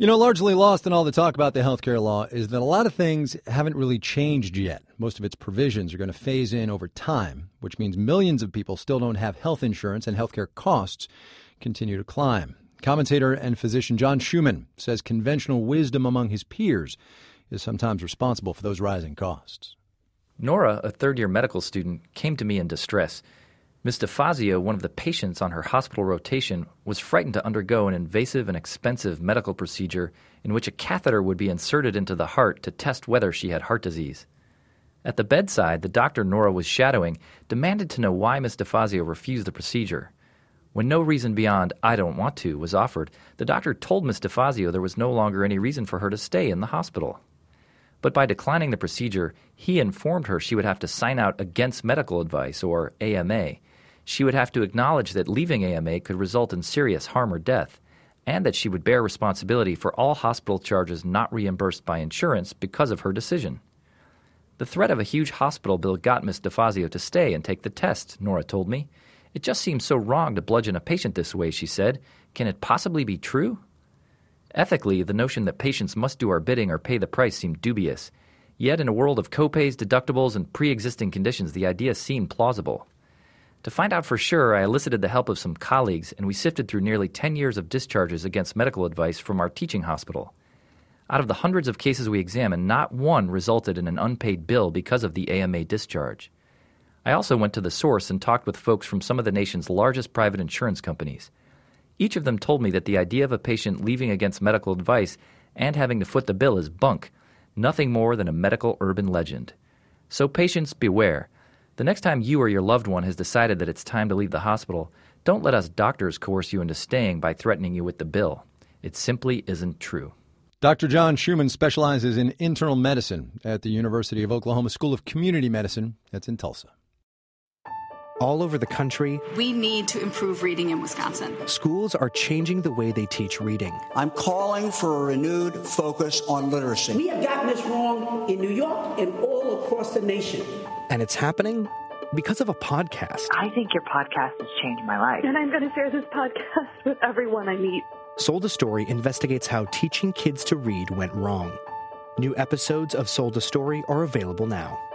Largely lost in all the talk about the healthcare law is that a lot of things haven't really changed yet. Most of its provisions are going to phase in over time, which means millions of people still don't have health insurance and healthcare costs continue to climb. Commentator and physician John Schumann says conventional wisdom among his peers is sometimes responsible for those rising costs. Nora, a third-year medical student, came to me in distress. Ms. DeFazio, one of the patients on her hospital rotation, was frightened to undergo an invasive and expensive medical procedure in which a catheter would be inserted into the heart to test whether she had heart disease. At the bedside, the doctor Nora was shadowing demanded to know why Ms. DeFazio refused the procedure. When no reason beyond, "I don't want to," was offered, the doctor told Ms. DeFazio there was no longer any reason for her to stay in the hospital. But by declining the procedure, he informed her she would have to sign out against medical advice, or AMA. She would have to acknowledge that leaving AMA could result in serious harm or death, and that she would bear responsibility for all hospital charges not reimbursed by insurance because of her decision. The threat of a huge hospital bill got Ms. DeFazio to stay and take the test, Nora told me. "It just seems so wrong to bludgeon a patient this way," she said. "Can it possibly be true?" Ethically, the notion that patients must do our bidding or pay the price seemed dubious. Yet in a world of copays, deductibles, and pre-existing conditions, the idea seemed plausible. To find out for sure, I elicited the help of some colleagues, and we sifted through nearly 10 years of discharges against medical advice from our teaching hospital. Out of the hundreds of cases we examined, not one resulted in an unpaid bill because of the AMA discharge. I also went to the source and talked with folks from some of the nation's largest private insurance companies. Each of them told me that the idea of a patient leaving against medical advice and having to foot the bill is bunk, nothing more than a medical urban legend. So patients, beware. The next time you or your loved one has decided that it's time to leave the hospital, don't let us doctors coerce you into staying by threatening you with the bill. It simply isn't true. Dr. John Schumann specializes in internal medicine at the University of Oklahoma School of Community Medicine. That's in Tulsa. All over the country, we need to improve reading in Wisconsin. Schools are changing the way they teach reading. I'm calling for a renewed focus on literacy. We have gotten this wrong in New York and all across the nation. And it's happening because of a podcast. I think your podcast has changed my life. And I'm going to share this podcast with everyone I meet. Sold a Story investigates how teaching kids to read went wrong. New episodes of Sold a Story are available now.